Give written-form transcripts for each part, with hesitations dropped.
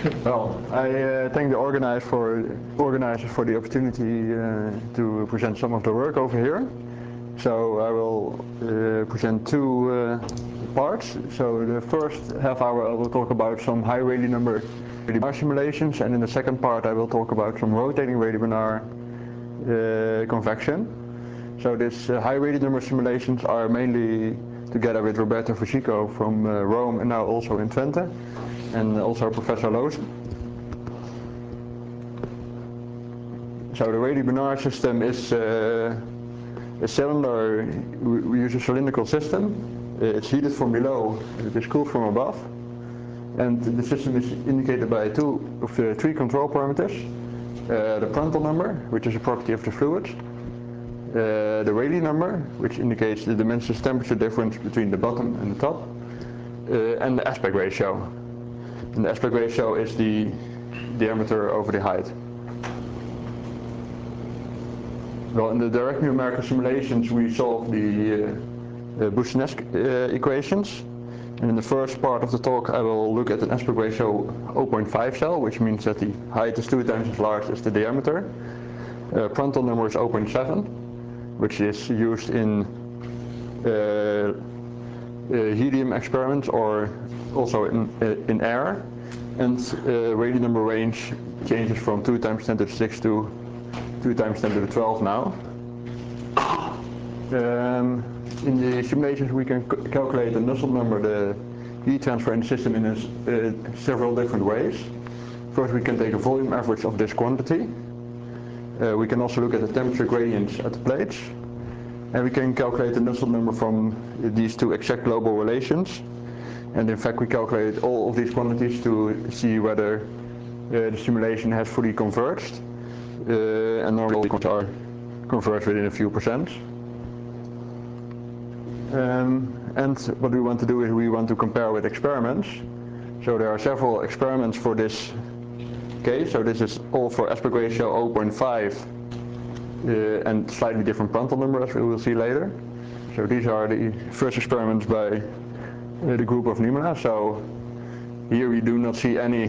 Well, I thank the organizers for the opportunity to present some of the work over here. So I will present two parts. So the first half hour I will talk about some high Rayleigh number radiobinar simulations, and in the second part I will talk about some rotating radiobinar convection. So these high Rayleigh number simulations are mainly together with Roberto Fuscico from Rome and now also in Twente, and also Professor Loosen. So the radiobinar system is a cylinder. We use a cylindrical system. It's heated from below, it is cooled from above, and the system is indicated by two of the three control parameters. The Prandtl number, which is a property of the fluid, the Rayleigh number, which indicates the dimensionless temperature difference between the bottom and the top, and the aspect ratio. And the aspect ratio is the diameter over the height. Well, in the direct numerical simulations we solve the Boussinesq equations. And in the first part of the talk I will look at an aspect ratio 0.5 cell, which means that the height is 2 times as large as the diameter. Prandtl number is 0.7, which is used in helium experiments or also in air. And Rayleigh number range changes from 2 times 10 to the 6 to 2 times 10 to the 12 now. In the simulations we can calculate the Nusselt number, the heat transfer in the system, in several different ways. First we can take a volume average of this quantity. We can also look at the temperature gradients at the plates. And we can calculate the Nusselt number from these two exact global relations. And in fact we calculate all of these quantities to see whether the simulation has fully converged. And normally they are converged within a few percent. And what we want to do is we want to compare with experiments. So there are several experiments for this case. So this is all for aspect ratio 0.5 and slightly different Prandtl number, as we will see later. So these are the first experiments by the group of Niemela. So here we do not see any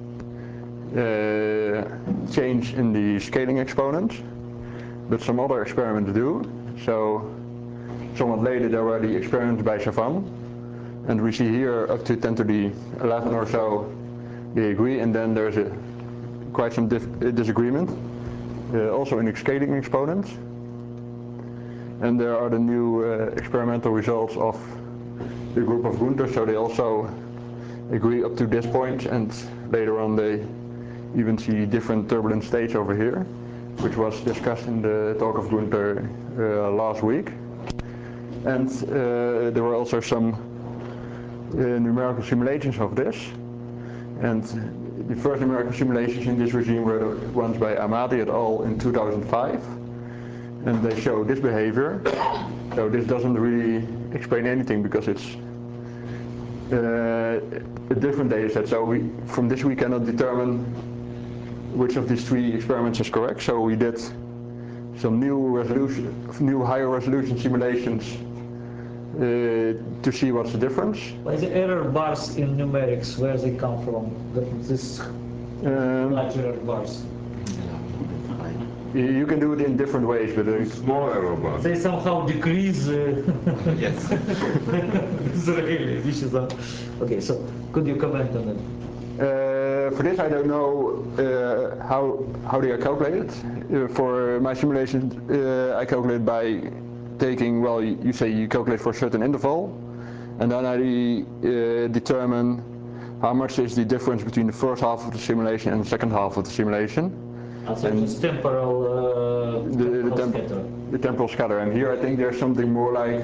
change in the scaling exponent, but some other experiments do. So somewhat later there were the experiments by Chavan, and we see here up to 10 to the 11 or so they agree, and then there's quite some disagreement, also in the scaling exponents. And there are the new experimental results of the group of Günther, so they also agree up to this point, and later on they even see different turbulent states over here, which was discussed in the talk of Günther last week. And there were also some numerical simulations of this. And the first numerical simulations in this regime were the ones by Amati et al. In 2005. And they show this behavior. So this doesn't really explain anything because it's a different data set. So from this we cannot determine which of these three experiments is correct. So we did some new higher resolution simulations to see what's the difference. Why the error bars in numerics, where they come from? This large error bars. You can do it in different ways, but small error bars. They somehow decrease. Yes. Israeli. Okay, so could you comment on it? For this I don't know how they are calculated. For my simulation I calculate by taking, well, you say you calculate for a certain interval, and then I determine how much is the difference between the first half of the simulation and the second half of the simulation. So it's temporal scatter. The temporal scatter, and here I think there's something more like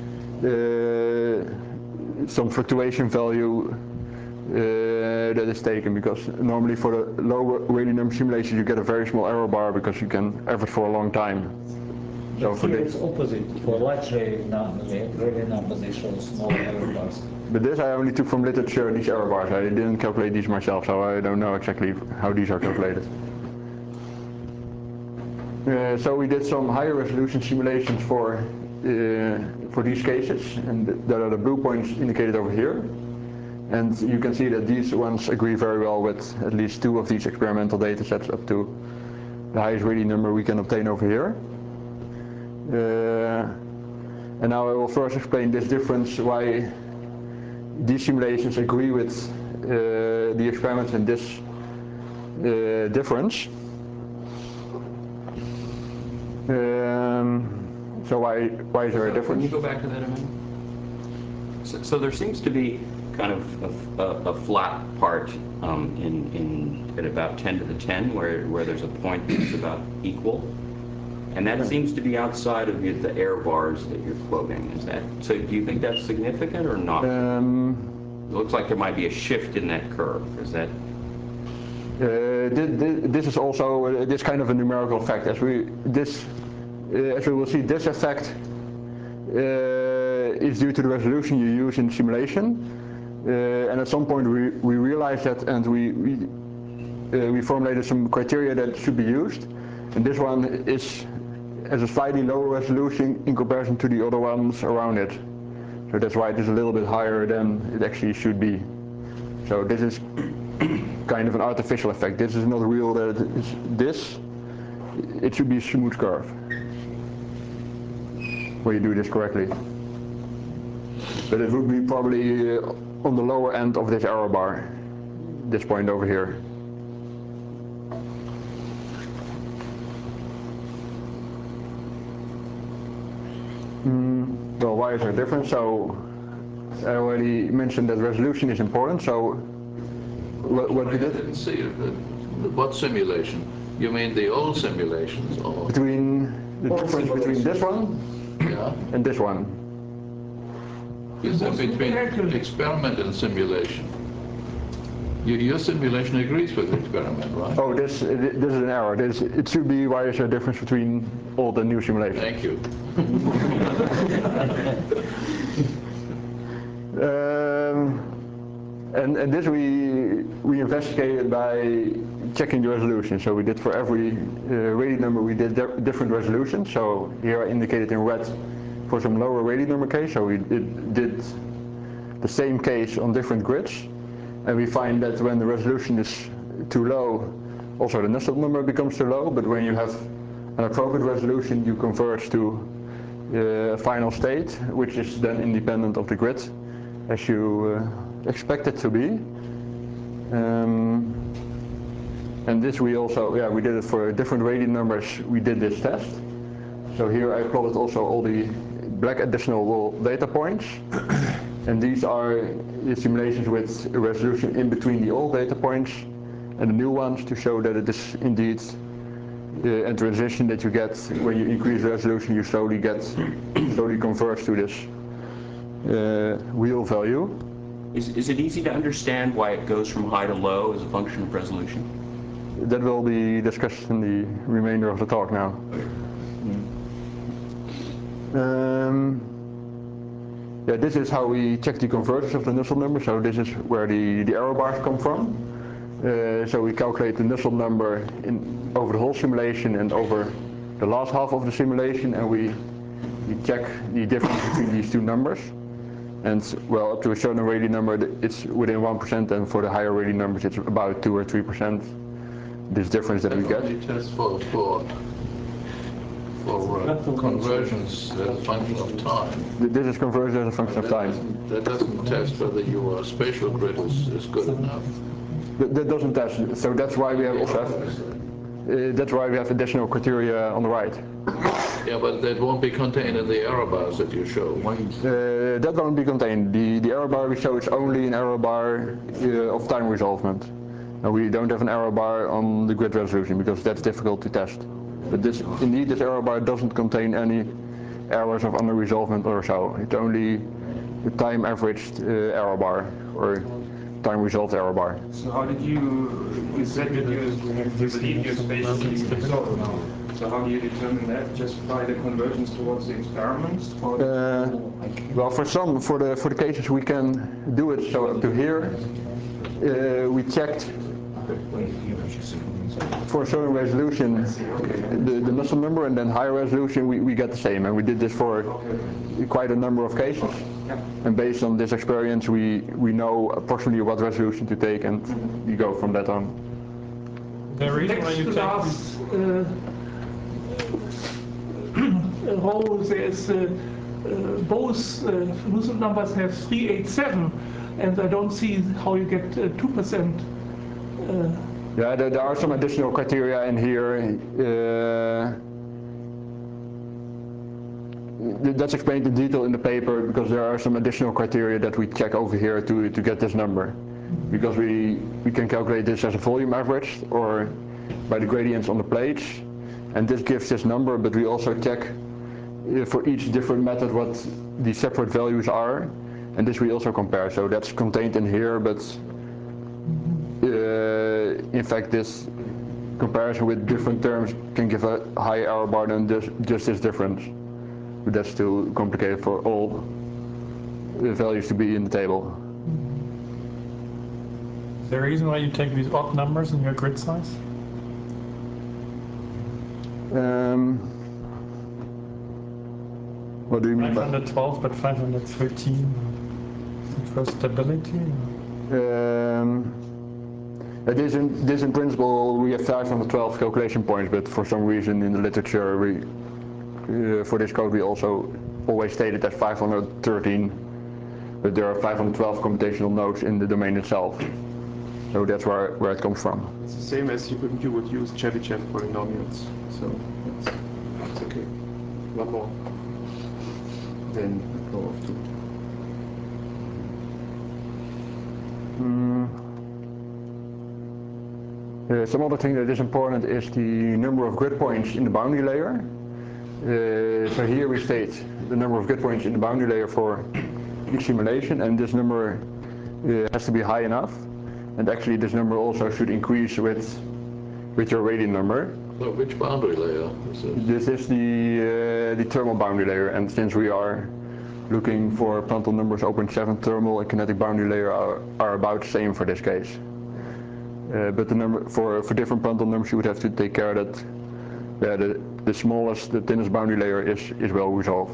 some fluctuation value that is taken, because normally for the low Rayleigh number simulations you get a very small error bar because you can average for a long time. So here it's opposite. For large Rayleigh numbers they show small error bars. But this I only took from literature, these error bars. I didn't calculate these myself, so I don't know exactly how these are calculated. So we did some higher resolution simulations for these cases, and there are the blue points indicated over here. And you can see that these ones agree very well with at least 2 of these experimental data sets up to the highest Rayleigh number we can obtain over here. And now I will first explain this difference, why these simulations agree with the experiments in this difference. So why is there a difference? Can you go back to that a minute? So there seems to be kind of a flat part at about 10 to the 10 where there's a point that's about equal. And that seems to be outside of the error bars that you're quoting. Is that so? Do you think that's significant or not? It looks like there might be a shift in that curve. Is that? This is also this kind of a numerical effect. As we will see, this effect is due to the resolution you use in the simulation. And at some point we realized that, and we formulated some criteria that should be used. And this one is as a slightly lower resolution in comparison to the other ones around it. So that's why it is a little bit higher than it actually should be. So this is kind of an artificial effect. This is not real, that it should be a smooth curve when you do this correctly. But it would be probably on the lower end of this error bar, this point over here. Well, why is there a difference? So I already mentioned that resolution is important. So what we did? I didn't see it. What simulation? You mean the old simulations, or Between the difference between this one and this one. You said between experiment and simulation. Your simulation agrees with the experiment, right? Oh, this is an error. It should be, why is there a difference between old and new simulations? Thank you. And this we investigated by checking the resolution. So we did for every Rayleigh number, we did different resolutions. So here I indicated in red for some lower Rayleigh number case. So we did the same case on different grids. And we find that when the resolution is too low, also the Nusselt number becomes too low. But when you have an appropriate resolution, you converge to a final state, which is then independent of the grid, as you expect it to be. And this we also, we did it for different Rayleigh numbers. We did this test. So here I plotted also all the black additional data points. And these are the simulations with a resolution in between the old data points and the new ones, to show that it is indeed a transition that you get when you increase the resolution. You slowly converge to this real value. Is it easy to understand why it goes from high to low as a function of resolution? That will be discussed in the remainder of the talk now. This is how we check the convergence of the Nusselt number. So this is where the error bars come from. So we calculate the Nusselt number over the whole simulation and over the last half of the simulation, and we check the difference between these two numbers. And well, up to a certain Rayleigh number, it's within 1%, and for the higher Rayleigh numbers, it's about 2 or 3%. This difference that we get. Test for convergence as a function of time. This is convergence as a function of time. That doesn't test whether your spatial grid is good enough. That doesn't test. So that's why we have that's why we have additional criteria on the right. Yeah, but that won't be contained in the error bars that you show. That won't be contained. The error bar we show is only an error bar of time resolvement. And we don't have an error bar on the grid resolution because that's difficult to test. But this error bar doesn't contain any errors of under-resolvement or so. It's only the time averaged error bar or time resolved error bar. So how did you said that you believe your spatially resolved now. So how do you determine that? Just by the convergence towards the experiments? Or well, for the cases we can do it. So up to here, we checked For a certain resolution, the Nusselt number, and then higher resolution, we get the same. And we did this for quite a number of cases. And based on this experience, we know approximately what resolution to take, and we go from that on. The reason why you Next to last row, there's both Nusselt numbers have 387, and I don't see how you get 2%. Yeah, there are some additional criteria in here. That's explained in detail in the paper, because there are some additional criteria that we check over here to get this number. Because we can calculate this as a volume average or by the gradients on the plates, and this gives this number, but we also check for each different method what the separate values are, and this we also compare. So that's contained in here, but in fact this comparison with different terms can give a high error bar than just this difference. But that's still complicated for all the values to be in the table. Is there a reason why you take these odd numbers in your grid size? What do you mean by 512 but 513 for stability? This in principle we have 512 calculation points, but for some reason in the literature for this code we also always stated that 513, but there are 512 computational nodes in the domain itself. So that's where it comes from. It's the same as you would use Chebyshev polynomials, so it's okay. One more. Then go off to. Some other thing that is important is the number of grid points in the boundary layer. So here we state the number of grid points in the boundary layer for each simulation, and this number has to be high enough. And actually this number also should increase with your radian number. So which boundary layer is this? This is the thermal boundary layer, and since we are looking for Prandtl numbers, 0.7 thermal and kinetic boundary layer are about the same for this case. But the number for different Prandtl numbers you would have to take care that the smallest, the thinnest boundary layer is well resolved.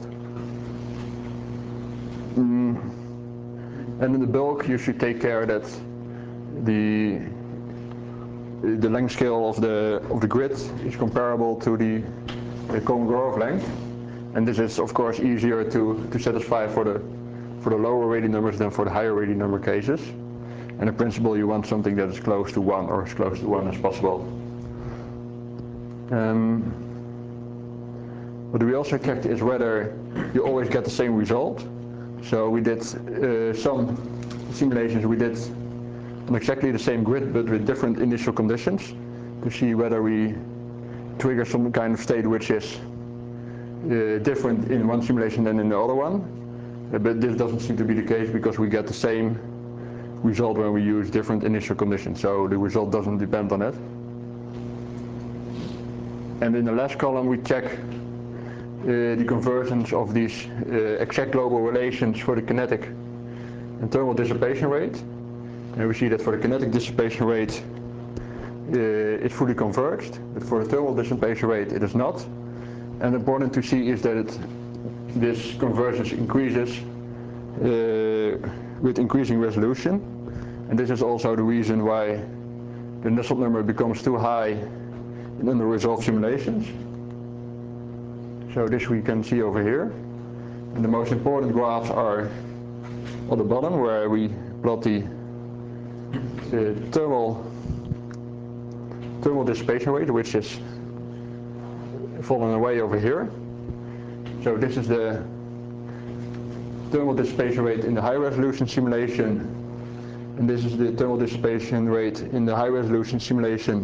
And in the bulk you should take care that the length scale of the grid is comparable to the Kolmogorov length, and this is of course easier to satisfy for the lower radian numbers than for the higher radian number cases. And in principle you want something that is close to 1 or as close to 1 as possible. What we also checked is whether you always get the same result. So we did some simulations we did on exactly the same grid but with different initial conditions to see whether we trigger some kind of state which is different in one simulation than in the other one. But this doesn't seem to be the case because we get the same result when we use different initial conditions, so the result doesn't depend on it. And in the last column we check the convergence of these exact global relations for the kinetic and thermal dissipation rate. And we see that for the kinetic dissipation rate it's fully converged, but for the thermal dissipation rate it is not. And important to see is that this convergence increases with increasing resolution, and this is also the reason why the Nusselt number becomes too high in under-resolved simulations. So this we can see over here, and the most important graphs are on the bottom where we plot the thermal dissipation rate, which is falling away over here. So this is the thermal dissipation rate in the high resolution simulation, and this is the thermal dissipation rate in the high resolution simulation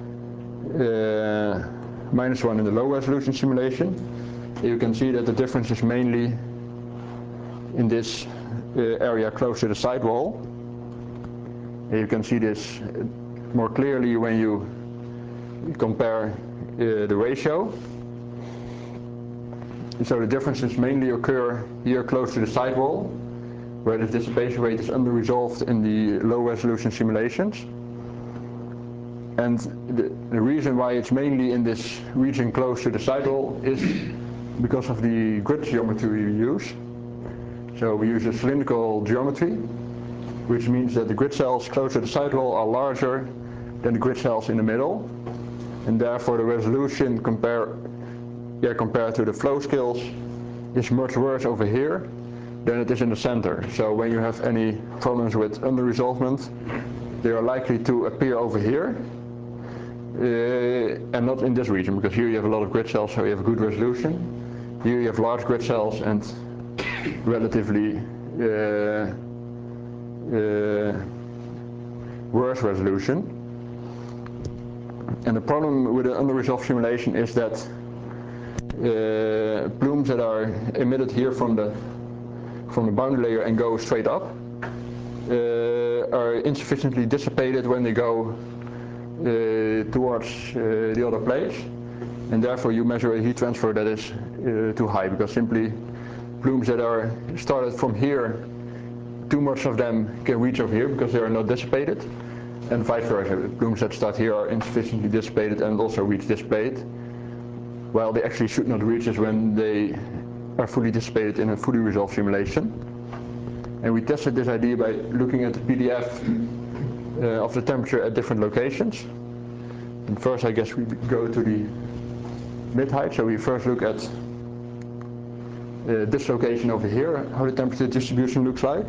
-1 in the low resolution simulation. You can see that the difference is mainly in this area close to the sidewall. You can see this more clearly when you compare the ratio. So the differences mainly occur here close to the sidewall, where the dissipation rate is under-resolved in the low resolution simulations. And the reason why it's mainly in this region close to the sidewall is because of the grid geometry we use. So we use a cylindrical geometry, which means that the grid cells close to the sidewall are larger than the grid cells in the middle, and therefore the resolution compared to the flow scales is much worse over here than it is in the center. So when you have any problems with under-resolvement, they are likely to appear over here and not in this region, because here you have a lot of grid cells, so you have a good resolution. Here you have large grid cells and relatively worse resolution. And the problem with an under-resolved simulation is that plumes that are emitted here from the boundary layer and go straight up are insufficiently dissipated when they go towards the other plates, and therefore you measure a heat transfer that is too high, because simply plumes that are started from here, too much of them can reach over here because they are not dissipated, and vice versa. Plumes that start here are insufficiently dissipated and also reach this plate, while they actually should not reach us when they are fully dissipated in a fully resolved simulation. And we tested this idea by looking at the PDF of the temperature at different locations. And first, I guess we go to the mid-height. So we first look at this location over here, how the temperature distribution looks like.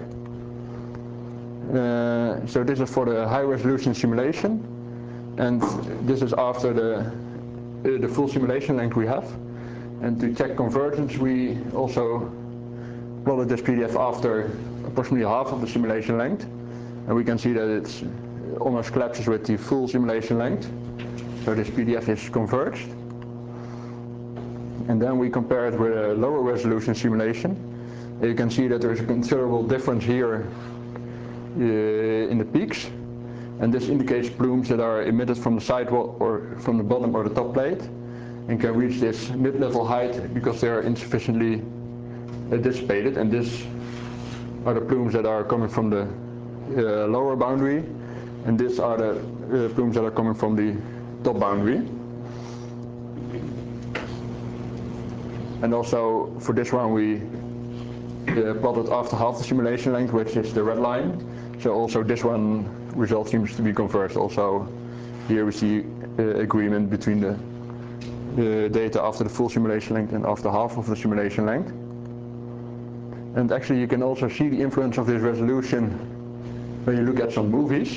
So this is for the high resolution simulation, and this is after the full simulation length we have. And to check convergence, we also plotted this PDF after approximately half of the simulation length, and we can see that it almost collapses with the full simulation length. So this PDF is converged. And then we compare it with a lower resolution simulation. And you can see that there is a considerable difference here in the peaks, and this indicates plumes that are emitted from the sidewall or from the bottom or the top plate and can reach this mid-level height because they are insufficiently dissipated. And these are the plumes that are coming from the lower boundary, and these are the plumes that are coming from the top boundary. And also for this one we plotted after half the simulation length, which is the red line. So also this one result seems to be converged. Also here we see agreement between the data after the full simulation length and after half of the simulation length. And actually you can also see the influence of this resolution when you look at some movies.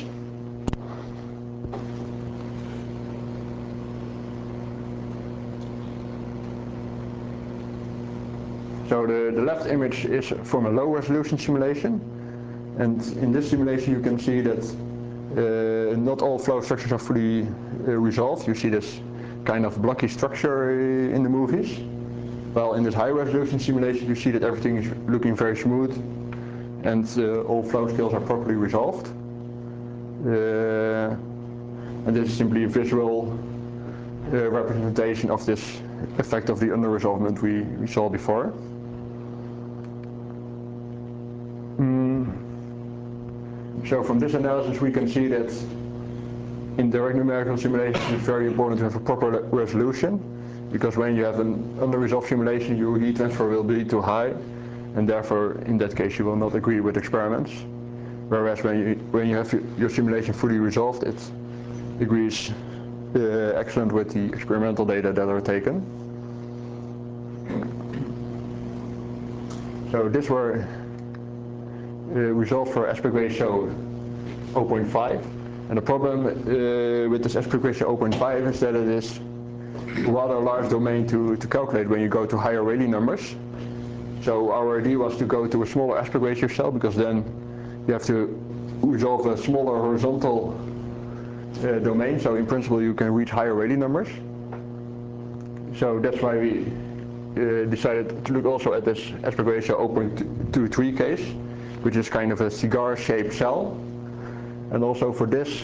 So the left image is from a low resolution simulation, and in this simulation you can see that not all flow structures are fully resolved. You see this kind of blocky structure in the movies, while in this high resolution simulation you see that everything is looking very smooth and all flow scales are properly resolved. And this is simply a visual representation of this effect of the under-resolvement we saw before. So from this analysis we can see that in direct numerical simulations it's very important to have a proper resolution, because when you have an under-resolved simulation your heat transfer will be too high, and therefore in that case you will not agree with experiments. Whereas when you have your simulation fully resolved, it agrees excellent with the experimental data that are taken. So these were results for aspect ratio 0.5, and the problem with this aspect ratio 0.5 is that it is a rather large domain to calculate when you go to higher Rayleigh numbers. So our idea was to go to a smaller aspect ratio cell, because then you have to resolve a smaller horizontal domain, so in principle you can reach higher Rayleigh numbers. So that's why we decided to look also at this aspect ratio 0.23 case, which is kind of a cigar-shaped cell. And also for this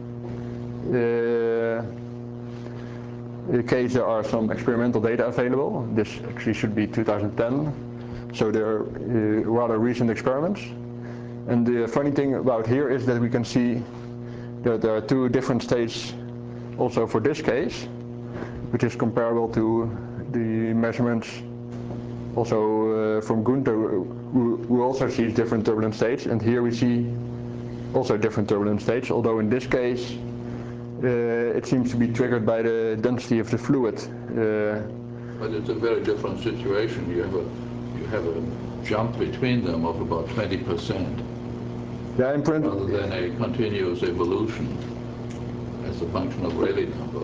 case there are some experimental data available. This actually should be 2010, so they're rather recent experiments. And the funny thing about here is that we can see that there are two different states also for this case, which is comparable to the measurements also from Gunther, who also sees different turbulent states, and here we see also different turbulent states, although in this case it seems to be triggered by the density of the fluid. But it's a very different situation. You have a jump between them of about 20%, Yeah, in print. rather than a continuous evolution as a function of Rayleigh number.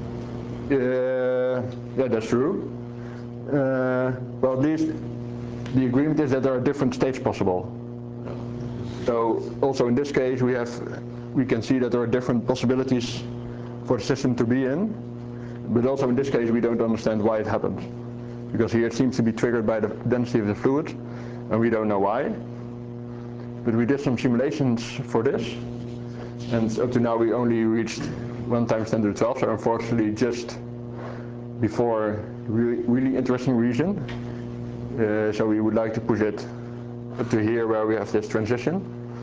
Yeah, that's true. Well, at least the agreement is that there are different states possible. So also in this case we can see that there are different possibilities for the system to be in, but also in this case we don't understand why it happened. Because here it seems to be triggered by the density of the fluid, and we don't know why. But we did some simulations for this, and up to now we only reached 1 times 10 to the 12, so unfortunately just before really interesting region. So we would like to push it up to here where we have this transition.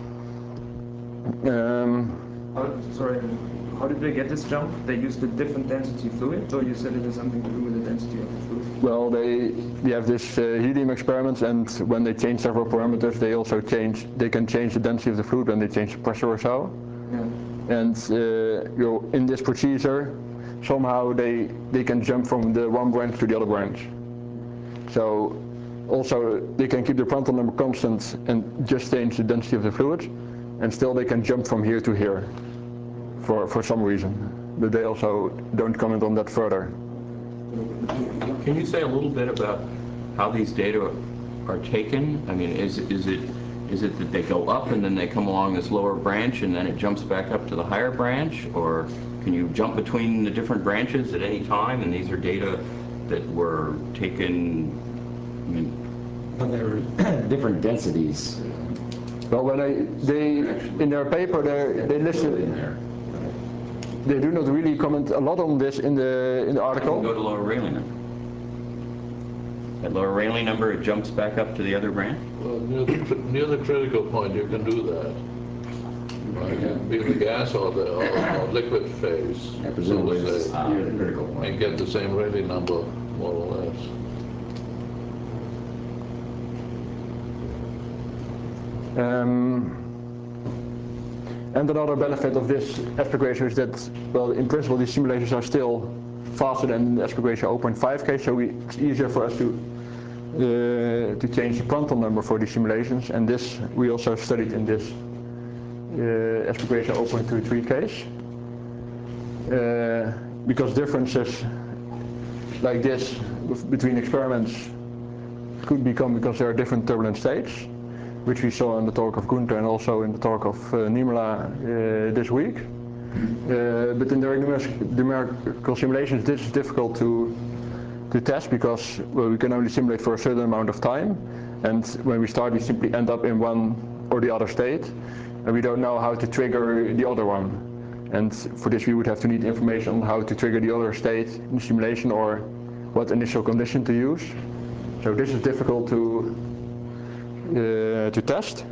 Sorry, how did they get this jump? They used a different density fluid, or you said it has something to do with the density of the fluid? Well, they have this helium experiments, and when they change several parameters, they can change the density of the fluid when they change the pressure or so. Yeah. And in this procedure, somehow they can jump from the one branch to the other branch. So also they can keep the Prandtl number constant and just change the density of the fluid, and still they can jump from here to here for some reason. But they also don't comment on that further. Can you say a little bit about how these data are taken? I mean, is it that they go up and then they come along this lower branch and then it jumps back up to the higher branch, or can you jump between the different branches at any time? And these are data that were taken. I mean, well, there are different densities. Well, when they in their paper they listed. In there. They do not really comment a lot on this in the article. Go to lower Rayleigh number. At lower Rayleigh number, it jumps back up to the other branch? Well, near the critical point, you can do that. Right? Be the gas or the or liquid phase. Yeah, presumably so this is near the critical and point. get the same Rayleigh number, more or less. And another benefit of this aspect ratio is that, well, in principle these simulations are still faster than the aspect ratio 0.5 case, so it's easier for us to change the Prandtl number for these simulations, and this we also studied in this aspect ratio 0.23 case. Because differences like this between experiments could become because there are different turbulent states, which we saw in the talk of Gunther and also in the talk of Niemela this week. But in the numerical simulations this is difficult to test because, well, we can only simulate for a certain amount of time, and when we start we simply end up in one or the other state, and we don't know how to trigger the other one. And for this we would have to need information on how to trigger the other state in the simulation or what initial condition to use. So this is difficult to test.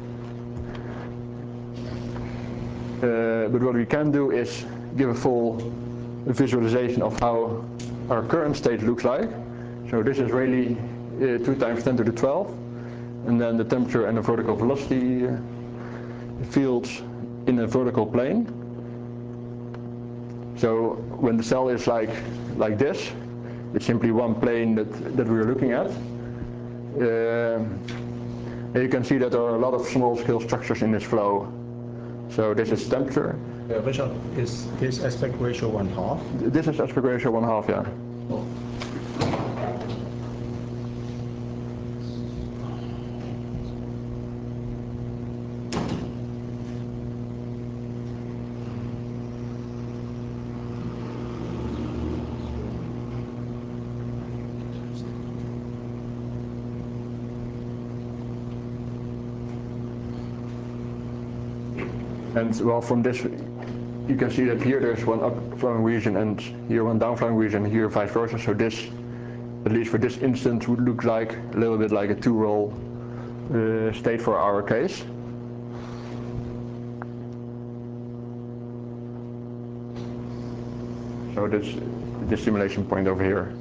But what we can do is give a full visualization of how our current state looks like. So this is really 2 times 10 to the 12, and then the temperature and the vertical velocity fields in a vertical plane. So when the cell is like this, it's simply one plane that we're looking at. You can see that there are a lot of small scale structures in this flow. So this is temperature. Richard, is this aspect ratio 1/2? This is aspect ratio 1/2, yeah. Oh. And well, from this you can see that here there's one upflowing region and here one downflowing region, here vice versa. So this, at least for this instance, would look like a little bit like a two-roll state for our case. So this the simulation point over here.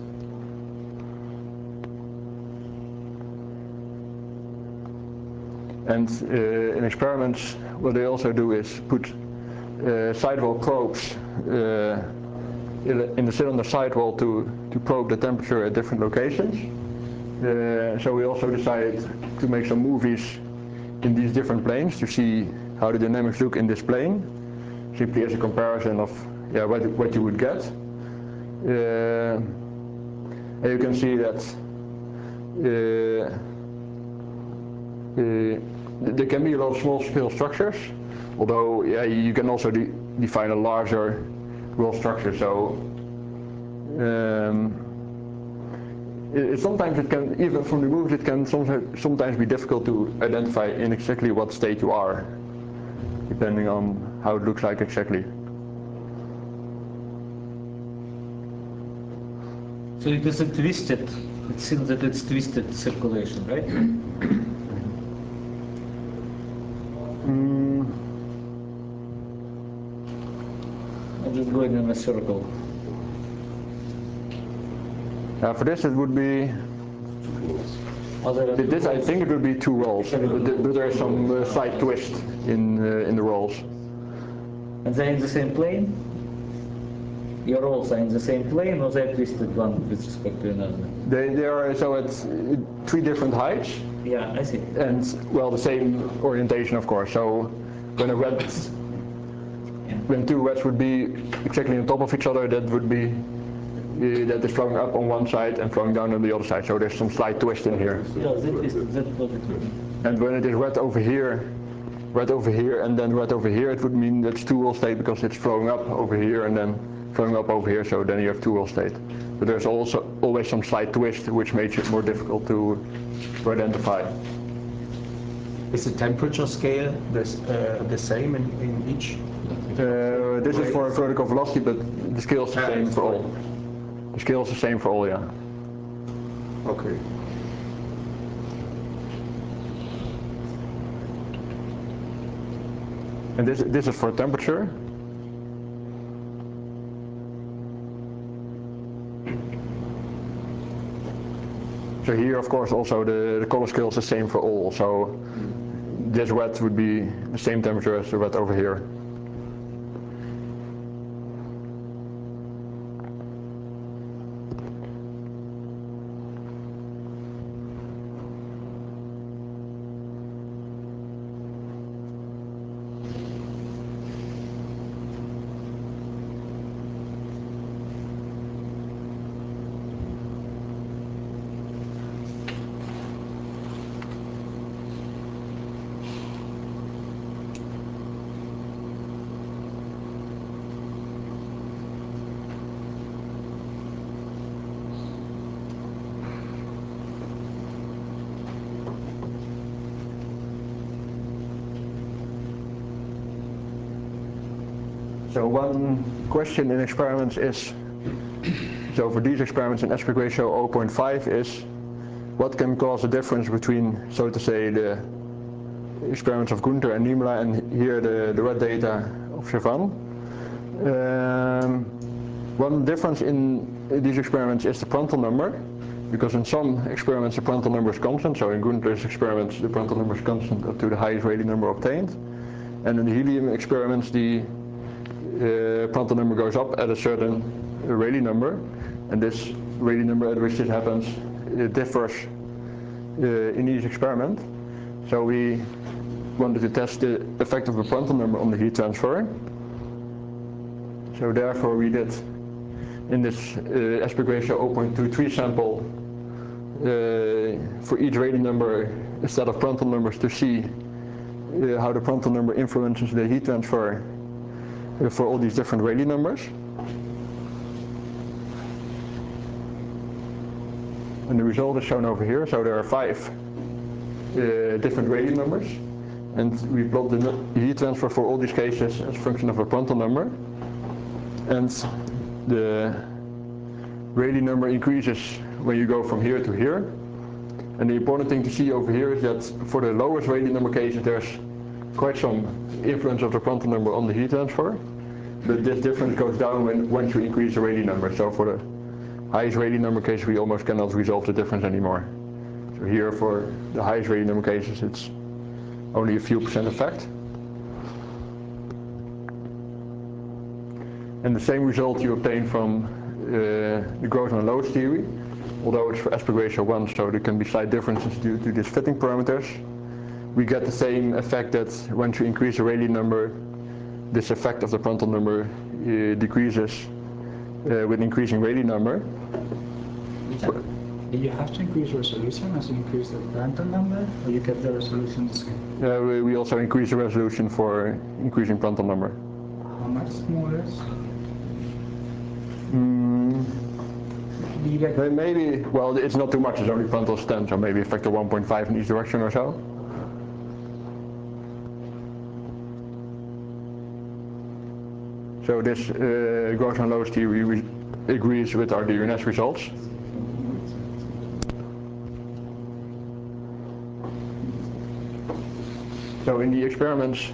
And in experiments, what they also do is put sidewall probes in the cylinder sidewall to probe the temperature at different locations. So we also decided to make some movies in these different planes to see how the dynamics look in this plane, simply as a comparison of what you would get. And you can see that there can be a lot of small scale structures, although you can also define a larger roll structure. So sometimes it can, even from the movies, it can sometimes be difficult to identify in exactly what state you are, depending on how it looks like exactly. So it is a twisted, it seems that it's twisted circulation, right? I'm just going in a circle. For this it would be, this I think it would be 2 rolls, but there is some slight twist in the rolls. And they're in the same plane? Your rolls are in the same plane, or they're twisted one with respect to another? They are so at 3 different heights. Yeah, I see. And well, the same orientation, of course. So when 2 reds would be exactly on top of each other, that would be that is flowing up on one side and flowing down on the other side. So there's some slight twist in here. Yeah, that's what it means. And when it is red over here, and then red over here, it would mean that's 2 roll state because it's flowing up over here and then flowing up over here. So then you have 2 roll state. But there's also always some slight twist, which makes it more difficult to identify. Is the temperature scale the same in each? This is for vertical velocity, but the scale is the same for all. The scale is the same for all, yeah. Okay. And this is for temperature. So here, of course, also the color scale is the same for all. So this red would be the same temperature as the red over here. So one question in experiments is, so for these experiments in aspect ratio 0.5 is, what can cause the difference between, so to say, the experiments of Gunther and Niemöller and here the red data of Servan. One difference in these experiments is the Prandtl number, because in some experiments the Prandtl number is constant, so in Gunther's experiments the Prandtl number is constant up to the highest Rayleigh number obtained, and in the helium experiments the Prandtl number goes up at a certain Rayleigh number, and this Rayleigh number at which this happens differs in each experiment. So we wanted to test the effect of the Prandtl number on the heat transfer. So therefore we did in this aspect ratio 0.23 sample for each Rayleigh number a set of Prandtl numbers to see how the Prandtl number influences the heat transfer for all these different Rayleigh numbers. And the result is shown over here. So there are 5 different Rayleigh numbers, and we plot the heat transfer for all these cases as a function of a Prandtl number. And the Rayleigh number increases when you go from here to here. And the important thing to see over here is that for the lowest Rayleigh number cases there's quite some influence of the Prandtl number on the heat transfer. but this difference goes down once you increase the Rayleigh number. So for the highest Rayleigh number case, we almost cannot resolve the difference anymore. So here for the highest Rayleigh number cases, it's only a few percent effect. And the same result you obtain from the Grosjean and Loos theory, although it's for aspect ratio 1, so there can be slight differences due to these fitting parameters. We get the same effect that once you increase the Rayleigh number, this effect of the Prandtl number decreases with increasing Rayleigh number. Do you have to increase resolution as you increase the Prandtl number, or you get the resolution the same? We also increase the resolution for increasing Prandtl number. How much more or less? Do you get Maybe, well, it's not too much, it's only Prandtl's 10, so maybe a factor 1.5 in each direction or so. So this Grosjean and Loos theory agrees with our DNS results. So in the experiments,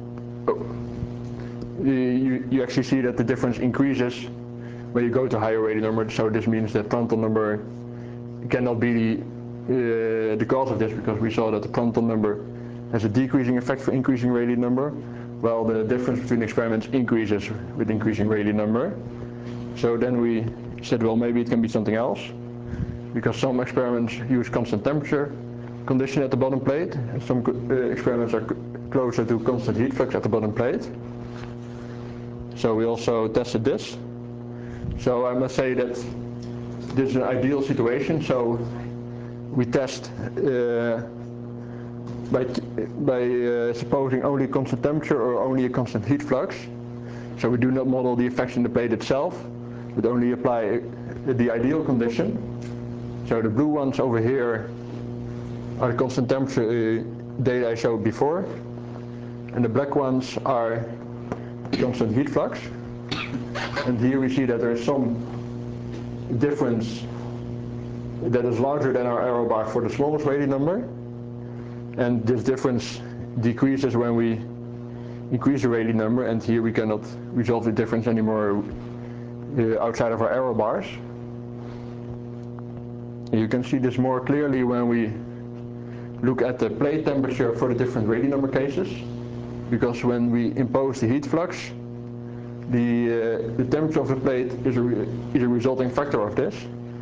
you actually see that the difference increases when you go to higher Rayleigh number. So this means that Prandtl number cannot be the cause of this, because we saw that the Prandtl number has a decreasing effect for increasing Rayleigh number, while the difference between experiments increases with increasing Rayleigh number. So then we said, well, maybe it can be something else, because some experiments use constant temperature condition at the bottom plate, and some experiments are closer to constant heat flux at the bottom plate. So we also tested this. So I must say that this is an ideal situation. So we test by supposing only constant temperature or only a constant heat flux. So we do not model the effects in the plate itself, but only apply the ideal condition. So the blue ones over here are the constant temperature data I showed before, and the black ones are constant heat flux. And here we see that there is some difference that is larger than our error bar for the smallest Rayleigh number, and this difference decreases when we increase the Rayleigh number, and here we cannot resolve the difference anymore outside of our error bars. You can see this more clearly when we look at the plate temperature for the different Rayleigh number cases, because when we impose the heat flux, the temperature of the plate is a resulting factor of this.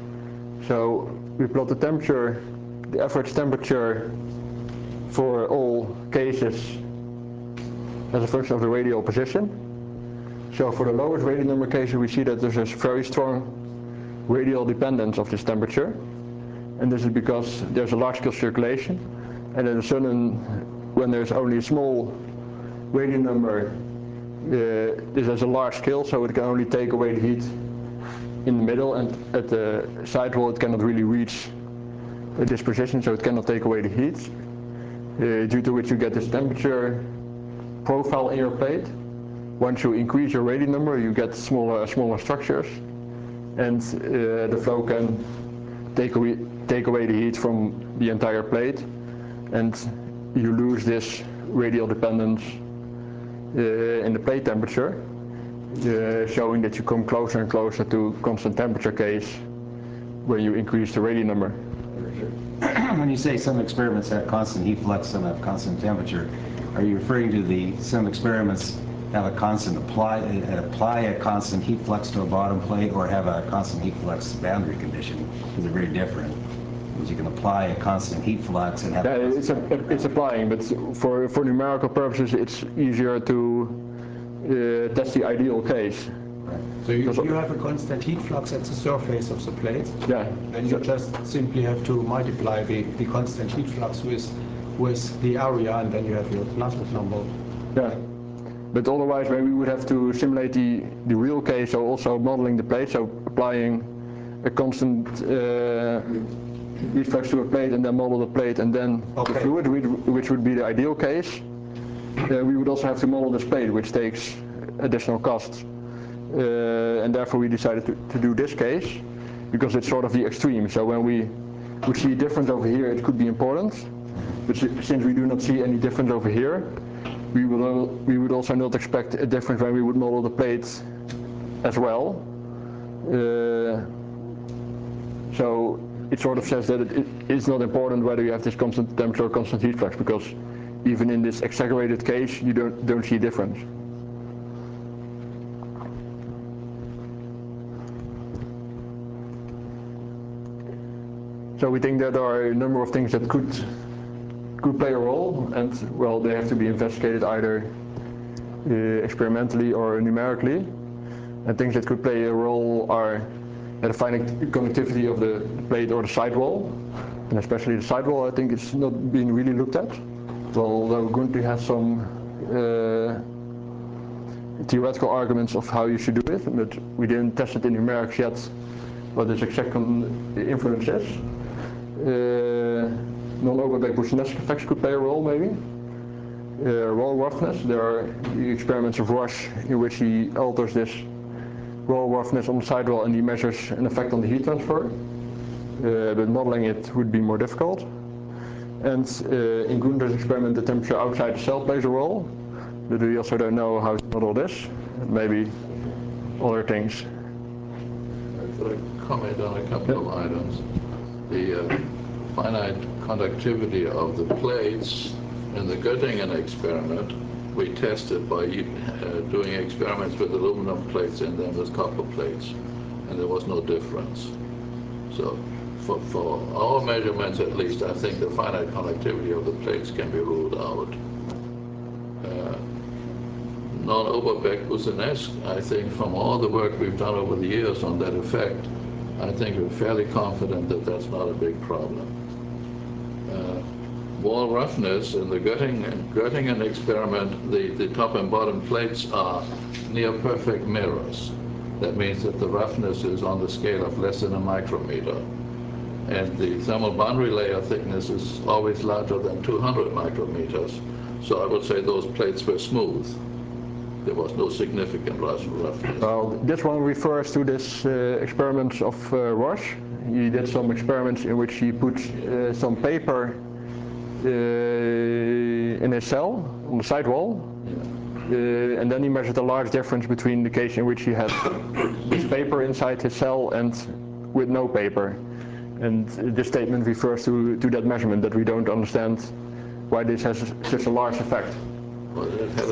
So we plot the temperature, the average temperature for all cases as a function of the radial position. So for the lowest Rayleigh number cases, we see that there's a very strong radial dependence of this temperature. And this is because there's a large scale circulation, and then when there's only a small Rayleigh number, this has a large scale, so it can only take away the heat in the middle, and at the sidewall it cannot really reach this position, so it cannot take away the heat, due to which you get this temperature profile in your plate. Once you increase your Rayleigh number, you get smaller structures, and the flow can take away the heat from the entire plate, and you lose this radial dependence in the plate temperature, showing that you come closer and closer to constant temperature case when you increase the Rayleigh number. When you say some experiments have constant heat flux, some have constant temperature, are you referring to some experiments have a constant apply a constant heat flux to a bottom plate, or have a constant heat flux boundary condition? Because they're very different. Because you can apply a constant heat flux and have. Yeah, it's applying, but for numerical purposes, it's easier to test the ideal case. So you have a constant heat flux at the surface of the plate. Yeah. And you just simply have to multiply the constant heat flux with the area, and then you have your Prandtl number. Yeah. But otherwise, maybe we would have to simulate the real case, so also modeling the plate, so applying a constant heat flux to a plate, and then model the plate, and then the fluid, which would be the ideal case. We would also have to model this plate, which takes additional costs. And therefore we decided to do this case, because it's sort of the extreme. So when we would see a difference over here, it could be important. But since we do not see any difference over here, we would also not expect a difference when we would model the plate as well. So it sort of says that it's not important whether you have this constant temperature or constant heat flux, because even in this exaggerated case, you don't see a difference. So we think that there are a number of things that could play a role, and well, they have to be investigated either experimentally or numerically. And things that could play a role are the finite conductivity of the plate or the sidewall, and especially the sidewall. I think it's not being really looked at. Well, although Gunther has some theoretical arguments of how you should do it, but we didn't test it in numerics yet, what this exact influence is. Non-Overbeck Boussinesq effects could play a role, maybe. Wall roughness, there are the experiments of Roche in which he alters this wall roughness on the sidewall and he measures an effect on the heat transfer. But modeling it would be more difficult. And in Gunther's experiment, the temperature outside the cell plays a role, but we also don't know how to model this, and maybe other things. Could I comment on a couple of items? The finite conductivity of the plates in the Göttingen experiment, we tested by doing experiments with aluminum plates and then with copper plates, and there was no difference. So for our measurements at least, I think the finite conductivity of the plates can be ruled out. Non-Overbeck Boussinesq, I think from all the work we've done over the years on that effect, I think we're fairly confident that that's not a big problem. Wall roughness in the Göttingen experiment, the top and bottom plates are near perfect mirrors. That means that the roughness is on the scale of less than a micrometer. And the thermal boundary layer thickness is always larger than 200 micrometers. So I would say those plates were smooth. There was no significant roughness. Well, this one refers to this experiments of Roche. He did some experiments in which he put some paper in his cell on the sidewall, and then he measured a large difference between the case in which he had this paper inside his cell and with no paper. And this statement refers to that measurement, that we don't understand why this has such a large effect. Well, that's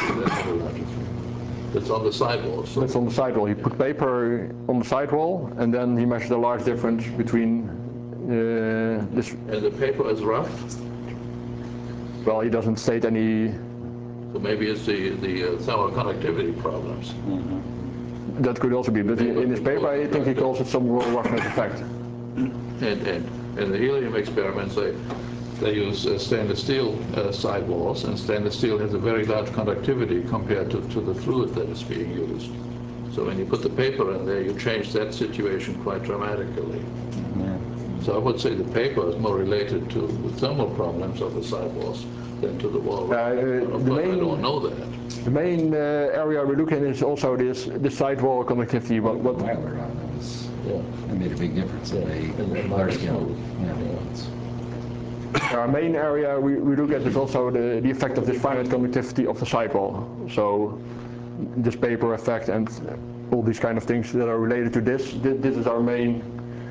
on the sidewall. So. That's on the sidewall. He put paper on the sidewall, and then he measured a large difference between this. And the paper is rough? Well, he doesn't state any. So maybe it's the thermal conductivity problems. Mm-hmm. That could also be, but in his paper, I think he calls it some wall roughness effect. And in the helium experiments, they use stainless steel sidewalls, and stainless steel has a very large conductivity compared to the fluid that is being used. So when you put the paper in there, you change that situation quite dramatically. Yeah. So I would say the paper is more related to the thermal problems of the sidewalls than to the wall. I don't know that. The main area we look at is also this sidewall conductivity. It made a big difference in the large scale. Our main area we look at is also the effect of this finite conductivity of the sidewall. So this paper effect and all these kind of things that are related to this. This is our main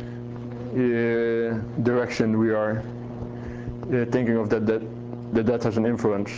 direction we are thinking of that has an influence.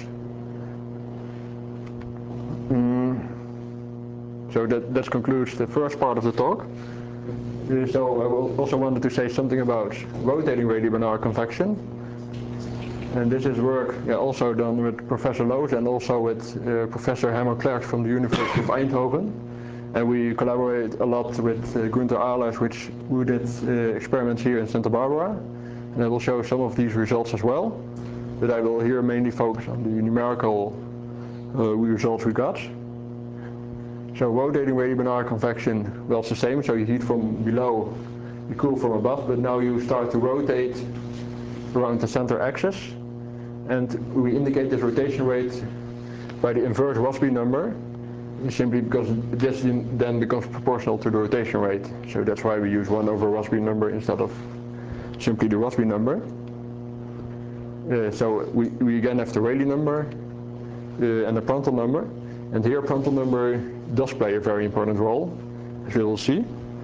So that concludes the first part of the talk. So I also wanted to say something about rotating radii-Bernard convection. And this is work also done with Professor Loos and also with Professor Herman Klerks from the University of Eindhoven. And we collaborate a lot with Günther Ahlers, who did experiments here in Santa Barbara. And I will show some of these results as well. But I will here mainly focus on the numerical results we got. So rotating radii-Bernard convection, well, it's the same. So you heat from below, you cool from above, but now you start to rotate around the center axis. And we indicate this rotation rate by the inverse Rossby number, simply because this then becomes proportional to the rotation rate. So that's why we use 1 over Rossby number instead of simply the Rossby number. So we again have the Rayleigh number, and the Prandtl number. And here Prandtl number does play a very important role, as we will see.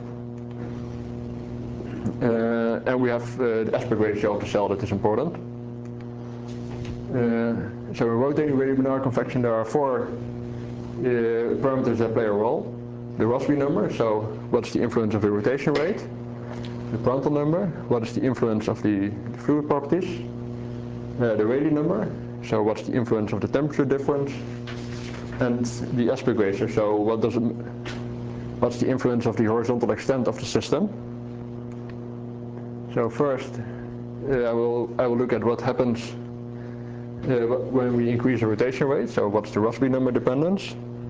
And we have the aspect ratio of the cell that is important. So in rotating radiomonoid convection there are 4 parameters that play a role. The Rossby number, so what's the influence of the rotation rate? The Prandtl number, what is the influence of the fluid properties? The Rayleigh number, so what's the influence of the temperature difference? And the aspect ratio, so what's the influence of the horizontal extent of the system? So first, I will look at what happens when we increase the rotation rate. So what's the Rossby number dependence?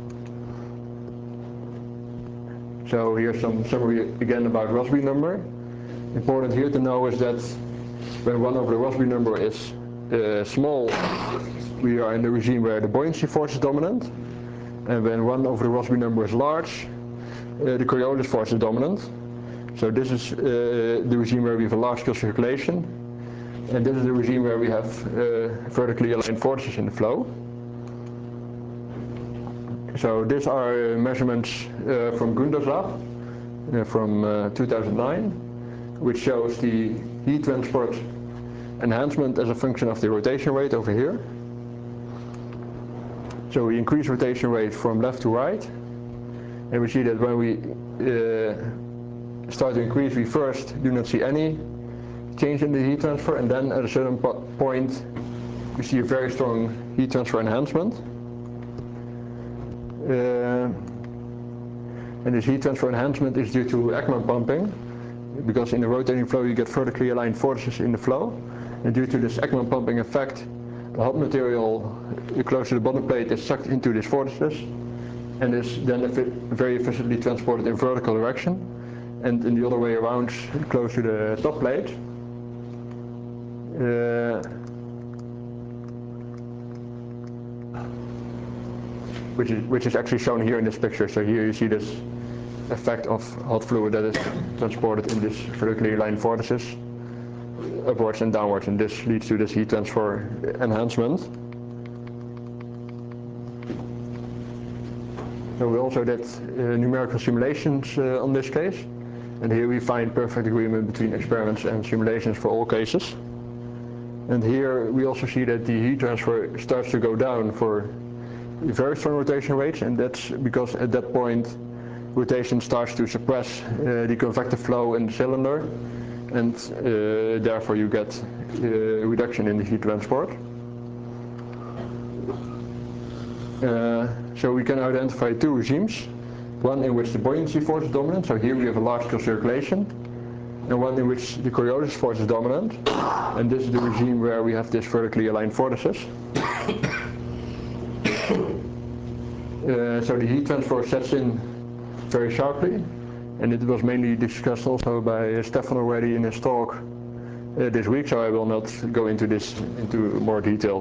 So here's some summary again about Rossby number. Important here to know is that when 1 over the Rossby number is small, we are in the regime where the buoyancy force is dominant. And when 1 over the Rossby number is large, the Coriolis force is dominant. So this is the regime where we have a large scale circulation. And this is the regime where we have vertically aligned vortices in the flow. So these are measurements from Gunder's lab from 2009, which shows the heat transport enhancement as a function of the rotation rate over here. So we increase rotation rate from left to right, and we see that when we start to increase, we first do not see any change in the heat transfer, and then at a certain point we see a very strong heat transfer enhancement. And this heat transfer enhancement is due to Ekman pumping, because in the rotating flow you get vertically aligned vortices in the flow, and due to this Ekman pumping effect, the hot material close to the bottom plate is sucked into these vortices and is then very efficiently transported in vertical direction, and in the other way around close to the top plate. Which is actually shown here in this picture. So here you see this effect of hot fluid that is transported in this vertically aligned vortices upwards and downwards, and this leads to this heat transfer enhancement. So we also did numerical simulations on this case, and here we find perfect agreement between experiments and simulations for all cases. And here we also see that the heat transfer starts to go down for very strong rotation rates, and that's because at that point rotation starts to suppress the convective flow in the cylinder, and therefore you get a reduction in the heat transport. So we can identify 2 regimes, one in which the buoyancy force is dominant, so here we have a large scale circulation, and one in which the Coriolis force is dominant, and this is the regime where we have this vertically aligned vortices. So the heat transfer sets in very sharply, and it was mainly discussed also by Stefan already in his talk this week, so I will not go into this into more detail.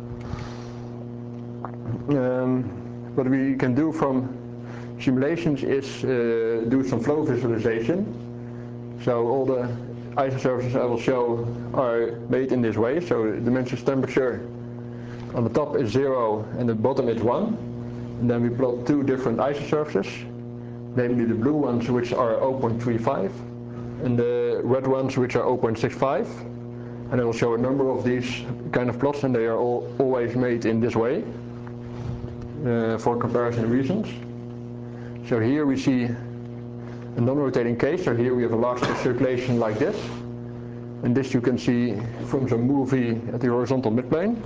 What we can do from simulations is do some flow visualization. So all the isosurfaces I will show are made in this way. So the dimensions temperature on the top is 0 and the bottom is 1. And then we plot 2 different isosurfaces, namely the blue ones which are 0.35 and the red ones which are 0.65. And I will show a number of these kind of plots, and they are always made in this way for comparison reasons. So here we see a non-rotating case, so here we have a large circulation like this. And this you can see from some movie at the horizontal midplane.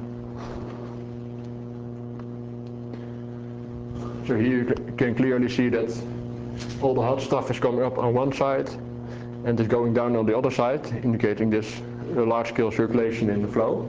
So here you can clearly see that all the hot stuff is coming up on one side and is going down on the other side, indicating this large-scale circulation in the flow.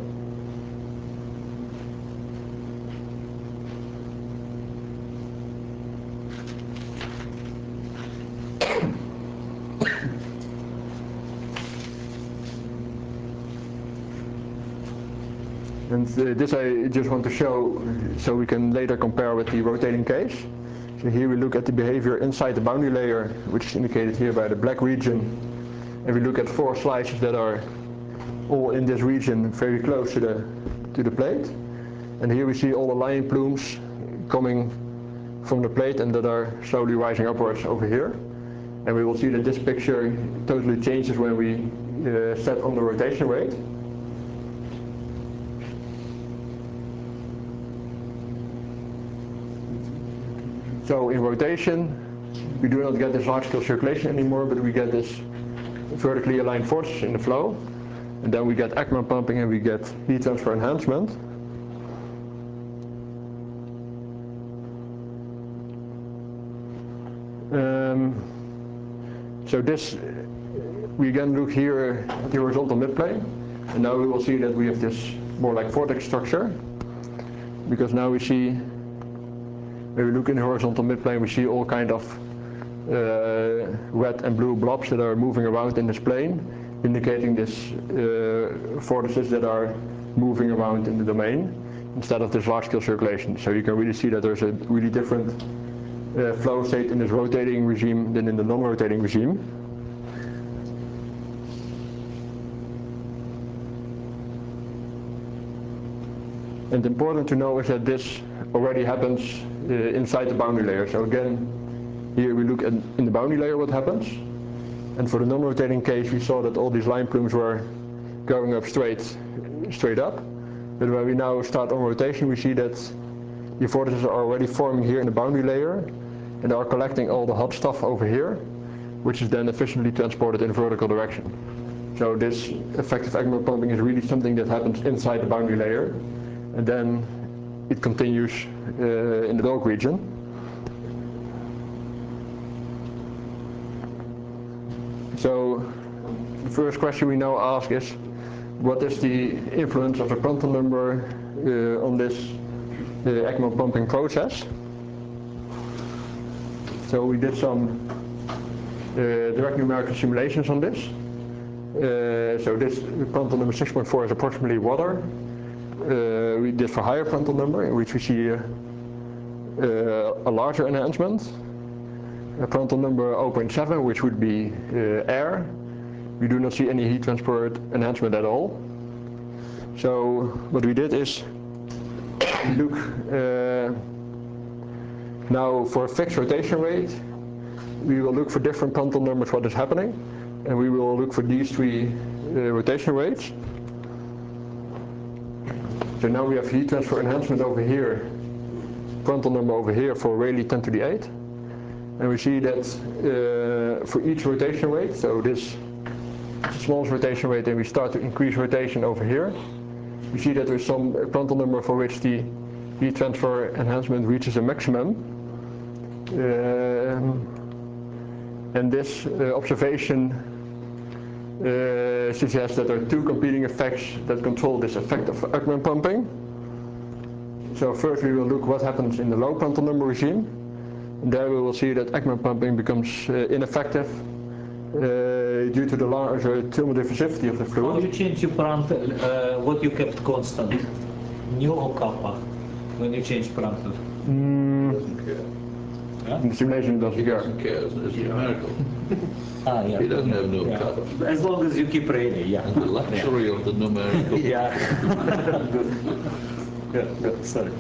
And this I just want to show so we can later compare with the rotating case. So here we look at the behavior inside the boundary layer, which is indicated here by the black region. And we look at 4 slices that are all in this region very close to the plate. And here we see all the line plumes coming from the plate and that are slowly rising upwards over here. And we will see that this picture totally changes when we set on the rotation rate. So in rotation, we do not get this large-scale circulation anymore, but we get this vertically aligned forces in the flow. And then we get Ekman pumping and we get heat transfer enhancement. So this, we again look here at the horizontal midplane, and now we will see that we have this more like vortex structure, because now we see, when we look in the horizontal midplane, we see all kind of red and blue blobs that are moving around in this plane, indicating this vortices that are moving around in the domain instead of this large-scale circulation. So you can really see that there's a really different flow state in this rotating regime than in the non-rotating regime. And important to know is that this already happens inside the boundary layer. So again, here we look at in the boundary layer what happens. And for the non-rotating case, we saw that all these line plumes were going up straight up. But when we now start on rotation, we see that the vortices are already forming here in the boundary layer and are collecting all the hot stuff over here, which is then efficiently transported in vertical direction. So this effective Ekman pumping is really something that happens inside the boundary layer, and then it continues in the bulk region. So the first question we now ask is, what is the influence of the Prandtl number on this Ekman pumping process? So we did some direct numerical simulations on this. So this Prandtl number 6.4 is approximately water. We did for higher Prandtl number, in which we see a larger enhancement. A Prandtl number 0.7, which would be air. We do not see any heat transport enhancement at all. So what we did is look now for a fixed rotation rate. We will look for different Prandtl numbers what is happening, and we will look for these three rotation rates. So now we have heat transfer enhancement over here, Prandtl number over here for Rayleigh 10 to the 8. And we see that for each rotation rate, so this smallest rotation rate, and we start to increase rotation over here, we see that there's some Prandtl number for which the heat transfer enhancement reaches a maximum. And this observation suggests that there are two competing effects that control this effect of Ekman pumping. So first we will look what happens in the low Prandtl number regime. And there we will see that Ekman pumping becomes ineffective due to the larger thermal diffusivity of the fluid. How do you change your Prandtl, what you kept constant, nu or kappa, when you change Prandtl? Doesn't care. In the simulation it doesn't He care. doesn't care, it's numerical. Yeah. He doesn't have no kappa. As long as you keep Rayleigh, yeah. The luxury of the numerical. Yeah. Good, sorry.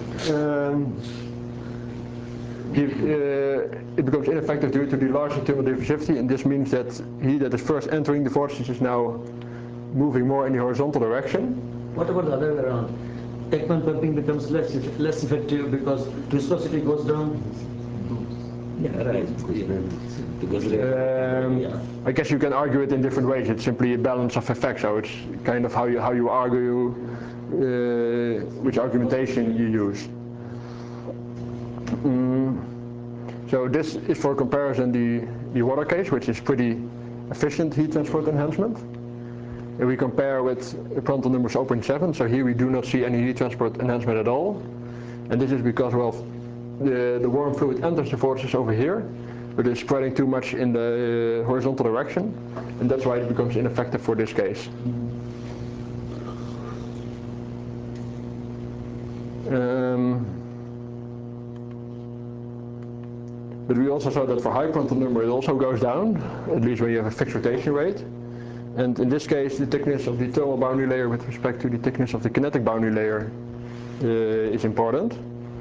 It becomes ineffective due to the larger thermal diffusivity, and this means that heat that is first entering the vortex is now moving more in the horizontal direction. What about the other way around? Ekman pumping becomes less effective because viscosity goes down? Yeah, right. Because I guess you can argue it in different ways. It's simply a balance of effects, so it's kind of how you argue which argumentation you use. So this is for comparison the water case, which is pretty efficient heat transport enhancement. And we compare with Prandtl numbers 0.7, so here we do not see any heat transport enhancement at all. And this is because, well, the warm fluid enters the vortices over here, but it's spreading too much in the horizontal direction, and that's why it becomes ineffective for this case. But we also saw that for high Prandtl number it also goes down, at least when you have a fixed rotation rate. And in this case the thickness of the thermal boundary layer with respect to the thickness of the kinetic boundary layer is important.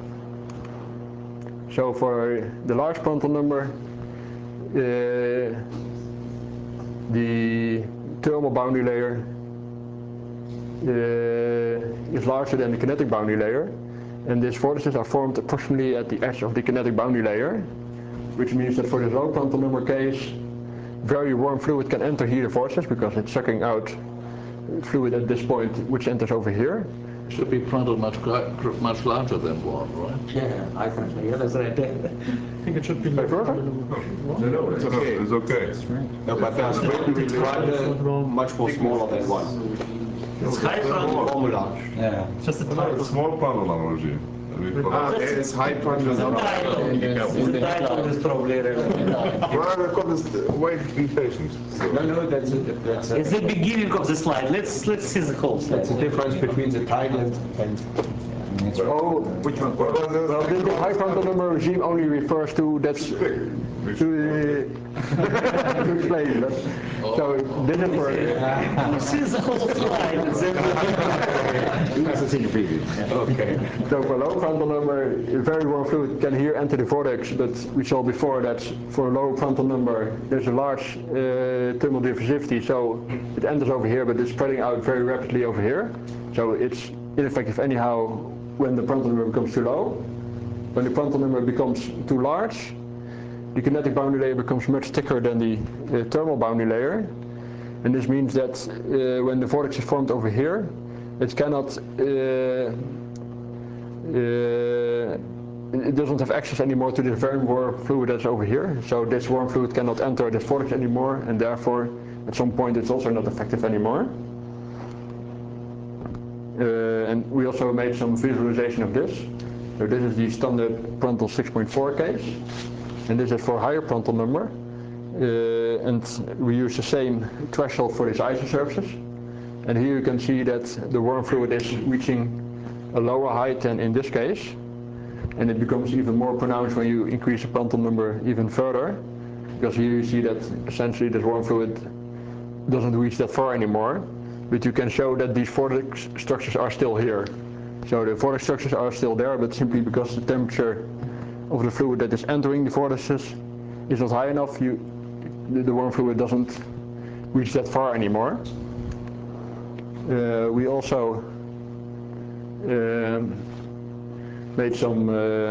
So for the large Prandtl number, the thermal boundary layer is larger than the kinetic boundary layer, and these vortices are formed approximately at the edge of the kinetic boundary layer, which means that for the low Prandtl number case, very warm fluid can enter here the vortices because it's sucking out fluid at this point, which enters over here. Should be Prandtl much larger than 1, right? Yeah, I think so. Yeah, that's right. I think it should be like No, it's okay. It's okay. No, but that's much more smaller than 1. It's high Formula. Yeah. just a No, type. it's a small Prandtl analogy. It's high Prandtl. The title is probably relevant. Well, I've got this. Wait, be patient. No, that's It's the beginning of the slide. Let's see the whole slide. the difference between the tidal and Oh, Which one? well, the high Prandtl number regime only refers to that's to explain that. So this is for See the whole slide. okay. So for low Prandtl number, very warm fluid can here enter the vortex, but we saw before that for low Prandtl number there's a large thermal diffusivity, so it enters over here, but it's spreading out very rapidly over here. So it's ineffective anyhow when the Prandtl number becomes too low. When the Prandtl number becomes too large, the kinetic boundary layer becomes much thicker than the thermal boundary layer. And this means that when the vortex is formed over here, it cannot, it doesn't have access anymore to this very warm fluid that's over here. So this warm fluid cannot enter this vortex anymore, and therefore at some point it's also not effective anymore. And we also made some visualization of this. So this is the standard Prandtl 6.4 case, and this is for higher Prandtl number. And we use the same threshold for these isosurfaces. And here you can see that the warm fluid is reaching a lower height than in this case. And it becomes even more pronounced when you increase the Prandtl number even further. Because here you see that essentially this warm fluid doesn't reach that far anymore. But you can show that these vortex structures are still here. So the vortex structures are still there, but simply because the temperature of the fluid that is entering the vortices is not high enough, the warm fluid doesn't reach that far anymore. We also made some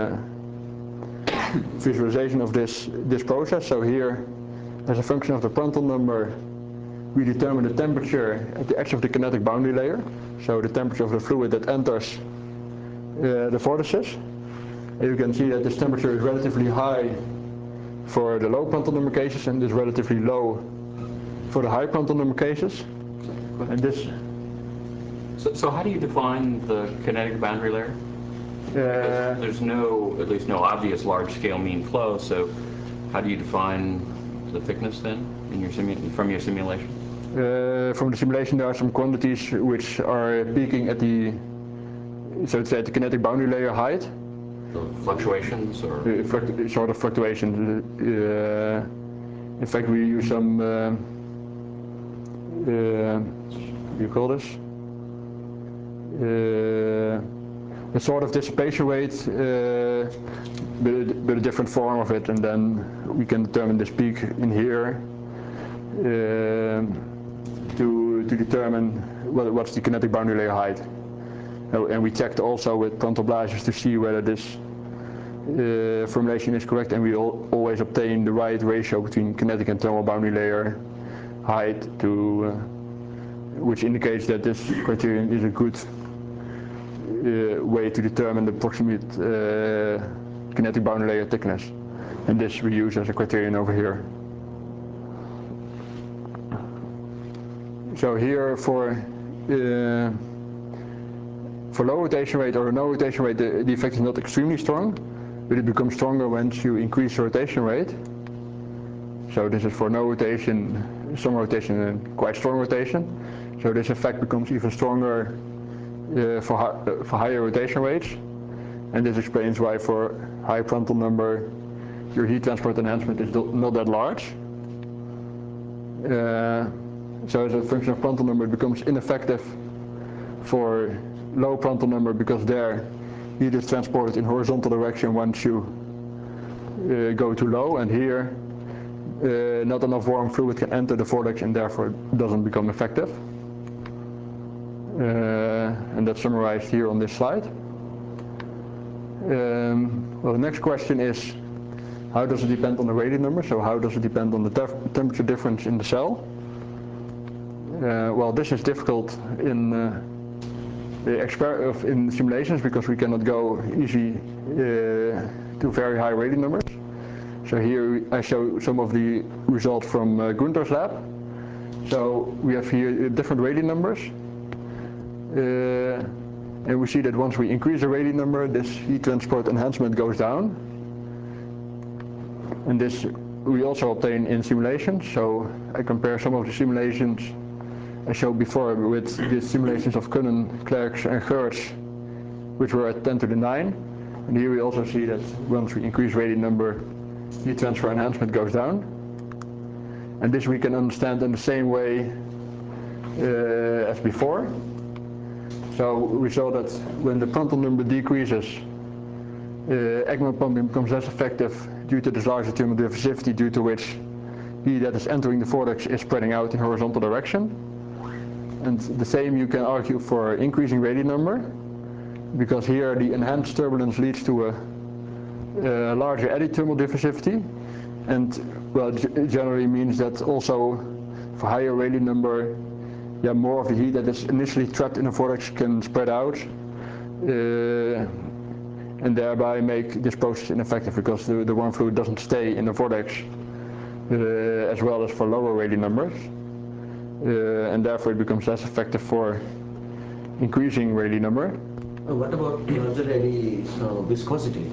visualization of this process. So here, as a function of the Prandtl number, we determine the temperature at the edge of the kinetic boundary layer. So the temperature of the fluid that enters the vortices. And you can see that this temperature is relatively high for the low Prandtl number cases and is relatively low for the high Prandtl number cases. And this. So how do you define the kinetic boundary layer? There's at least no obvious large-scale mean flow. So how do you define the thickness then in your from your simulation? From the simulation, there are some quantities which are peaking at the, so to say, at the kinetic boundary layer height. Fluctuations or sort of fluctuations. In fact, we use some what do you call this? A sort of dissipation rate, but a different form of it, and then we can determine this peak in here to determine what's the kinetic boundary layer height. And we checked also with Prandtl blazers to see whether this formulation is correct, and we always obtain the right ratio between kinetic and thermal boundary layer height, which indicates that this criterion is a good way to determine the approximate kinetic boundary layer thickness. And this we use as a criterion over here. So here for low rotation rate or no rotation rate, the effect is not extremely strong, but it becomes stronger once you increase the rotation rate. So this is for no rotation, some rotation, and quite strong rotation. So this effect becomes even stronger for higher rotation rates. And this explains why for high Prandtl number, your heat transport enhancement is not that large. So as a function of Prandtl number, it becomes ineffective for low Prandtl number because there heat is transported in horizontal direction once you go too low, and here not enough warm fluid can enter the vortex and therefore doesn't become effective. And that's summarized here on this slide. Well, the next question is, how does it depend on the Rayleigh number? So how does it depend on the temperature difference in the cell? Well, this is difficult in simulations because we cannot go easy to very high Rayleigh numbers. So here I show some of the results from Gunther's lab. So we have here different Rayleigh numbers. And we see that once we increase the Rayleigh number, this heat transport enhancement goes down. And this we also obtain in simulations. So I compare some of the simulations I showed before with the simulations of Kunnen, Clerks and Gertz, which were at 10 to the 9. And here we also see that once we increase Rayleigh number, heat transfer enhancement goes down. And this we can understand in the same way as before. So we saw that when the Prandtl number decreases, Ekman pumping becomes less effective due to this larger thermal diffusivity, due to which heat that is entering the vortex is spreading out in horizontal direction. And the same you can argue for increasing Rayleigh number, because here the enhanced turbulence leads to a larger eddy thermal diffusivity, and well, it generally means that also for higher Rayleigh number, more of the heat that is initially trapped in a vortex can spread out, and thereby make this process ineffective because the warm fluid doesn't stay in the vortex as well as for lower Rayleigh numbers, and therefore it becomes less effective for increasing Rayleigh number. What about larger eddy viscosity?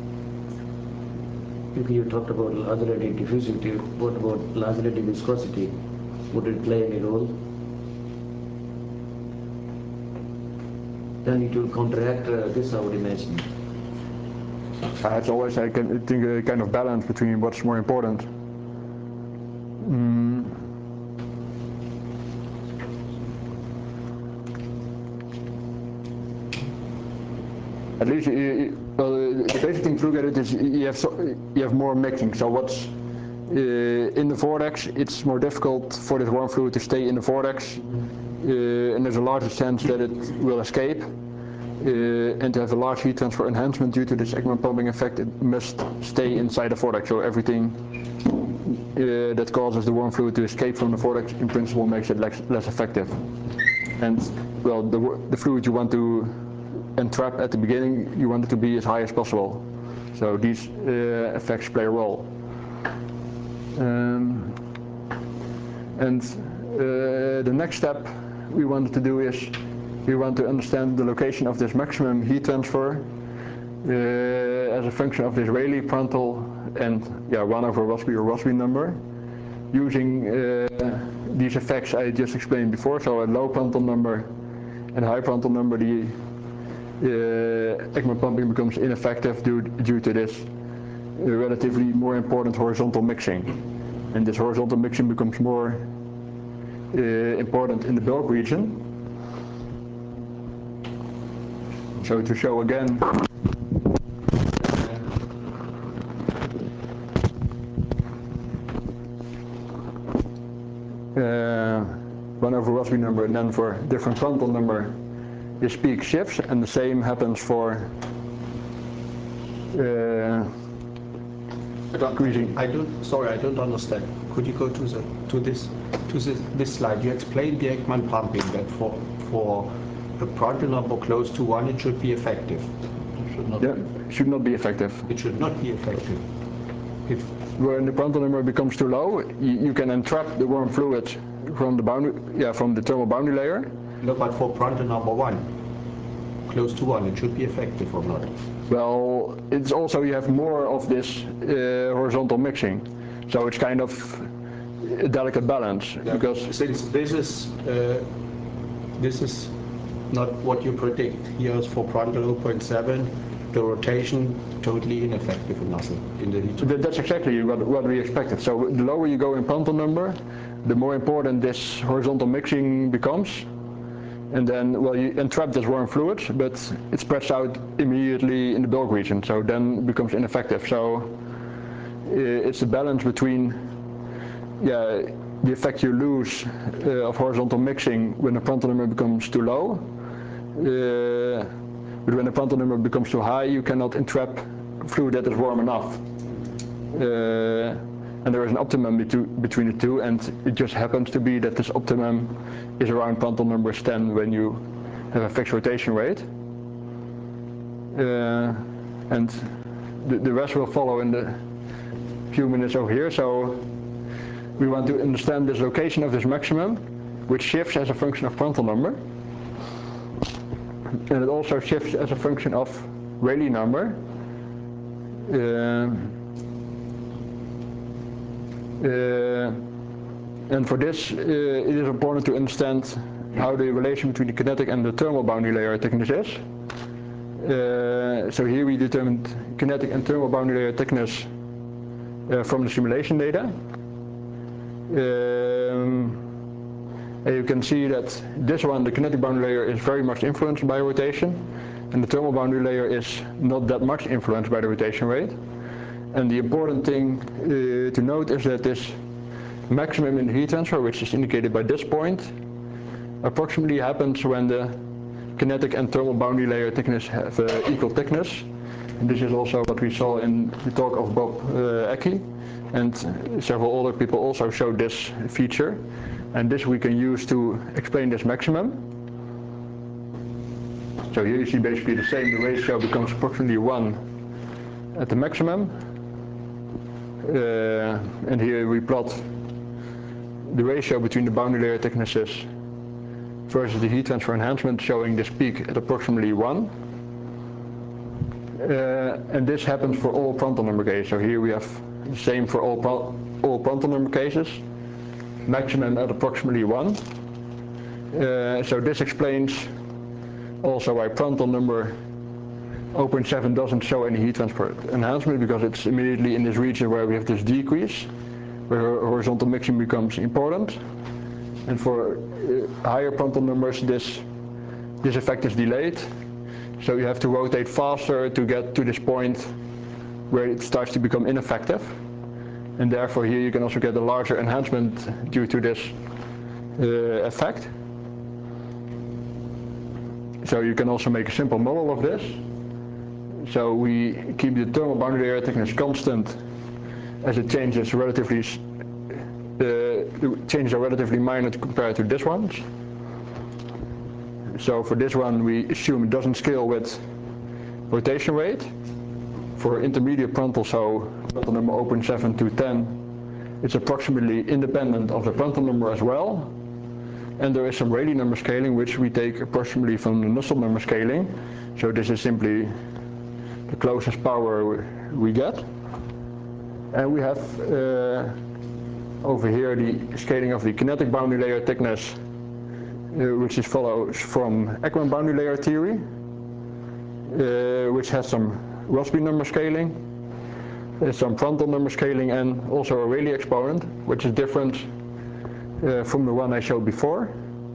You talked about larger eddy diffusivity. What about larger eddy viscosity? Would it play any role? Then it will counteract this, I would imagine. It's always, I think, a kind of balance between what's more important. At least, the basic thing to look at it is you have more mixing. So what's in the vortex, it's more difficult for this warm fluid to stay in the vortex, and there's a larger chance that it will escape. And to have a large heat transfer enhancement due to this Ekman pumping effect, it must stay inside the vortex. So everything that causes the warm fluid to escape from the vortex, in principle, makes it less effective. And well, the fluid you want to entrap at the beginning, you want it to be as high as possible. So these effects play a role. The next step we wanted to do is we want to understand the location of this maximum heat transfer as a function of this Rayleigh, Prandtl, and 1 over Rossby or Rossby number, using these effects I just explained before. So a low Prandtl number and a high Prandtl number, the Ekman pumping becomes ineffective due to this relatively more important horizontal mixing. And this horizontal mixing becomes more important in the bulk region. So to show again, 1 over Rossby number, and then for different Prandtl number, this peak shifts, and the same happens for increasing. I don't understand. Could you go to this slide? You explained the Ekman pumping, that for a Prandtl number close to 1, it should be effective. Should not be effective. It should not be effective. When the Prandtl number becomes too low, you can entrap the warm fluid from the thermal boundary layer. No, but for Prandtl number 1, close to 1, it should be effective or not? Well, it's also you have more of this horizontal mixing, so it's kind of a delicate balance, because since this is not what you predict. Here is for Prandtl 0.7, the rotation totally ineffective in nothing in the heat. That's exactly what we expected. So the lower you go in Prandtl number, the more important this horizontal mixing becomes, And then, well, you entrap this warm fluid, but it spreads out immediately in the bulk region, so then it becomes ineffective. So it's a balance between, the effect you lose of horizontal mixing when the Prandtl number becomes too low, but when the Prandtl number becomes too high, you cannot entrap fluid that is warm enough. And there is an optimum between the two, and it just happens to be that this optimum is around Prandtl number 10 when you have a fixed rotation rate. And the rest will follow in the few minutes over here. So we want to understand this location of this maximum, which shifts as a function of Prandtl number. And it also shifts as a function of Rayleigh number. And for this, it is important to understand how the relation between the kinetic and the thermal boundary layer thickness is. So here we determined kinetic and thermal boundary layer thickness from the simulation data. And you can see that this one, the kinetic boundary layer, is very much influenced by rotation, and the thermal boundary layer is not that much influenced by the rotation rate. And the important thing to note is that this maximum in the heat transfer, which is indicated by this point, approximately happens when the kinetic and thermal boundary layer thickness have equal thickness. And this is also what we saw in the talk of Bob Ecke, and several other people also showed this feature. And this we can use to explain this maximum. So here you see basically the same, the ratio becomes approximately 1 at the maximum. And here we plot the ratio between the boundary layer thicknesses versus the heat transfer enhancement, showing this peak at approximately 1. And this happens for all Prandtl number cases. So here we have the same for all Prandtl number cases, maximum at approximately 1. So this explains also why Prandtl number 0.7 doesn't show any heat transfer enhancement, because it's immediately in this region where we have this decrease, where horizontal mixing becomes important. And for higher Prandtl numbers, this effect is delayed. So you have to rotate faster to get to this point where it starts to become ineffective. And therefore here you can also get a larger enhancement due to this effect. So you can also make a simple model of this. So we keep the thermal boundary layer thickness constant as it changes relatively. The changes are relatively minor compared to this one. So for this one, we assume it doesn't scale with rotation rate. For intermediate Prandtl, so Prandtl number 0.7 to 10, it's approximately independent of the Prandtl number as well. And there is some Rayleigh number scaling, which we take approximately from the Nusselt number scaling. So this is simply the closest power we get. And we have over here the scaling of the kinetic boundary layer thickness, which follows from Ekman boundary layer theory, which has some Rossby number scaling, some Prandtl number scaling, and also a Rayleigh exponent, which is different from the one I showed before.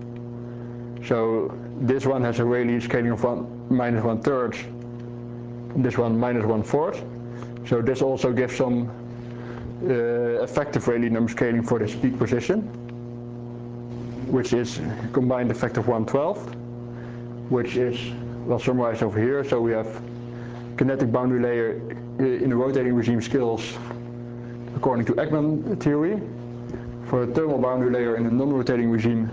So this one has a Rayleigh scaling of minus 1/3, this one minus 1/4. So this also gives some effective Rayleigh number scaling for this peak position, which is combined effect of 1/12, which is well summarized over here. So we have kinetic boundary layer in the rotating regime scales according to Ekman theory. For the thermal boundary layer in the non-rotating regime,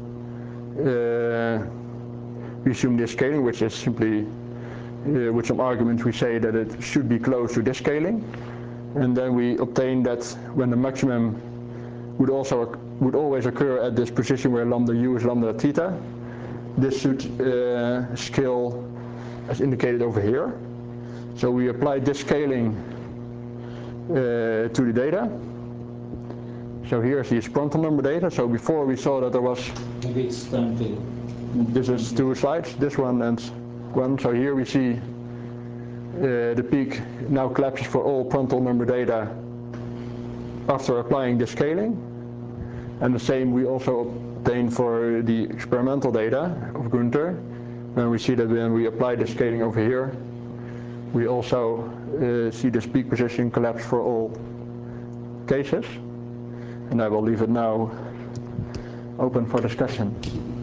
we assume this scaling, which is simply with some arguments we say that it should be close to this scaling. And then we obtain that when the maximum would always occur at this position where lambda u is lambda theta, this should scale as indicated over here. So we applied this scaling to the data. So here's the Prandtl number data. So before we saw that there was, maybe it's time to, this is 2 slides, this one and one. So here we see the peak now collapses for all Prandtl number data after applying this scaling. And the same we also obtain same for the experimental data of Gunther. And we see that when we apply the scaling over here, we also see this peak position collapse for all cases. And I will leave it now open for discussion.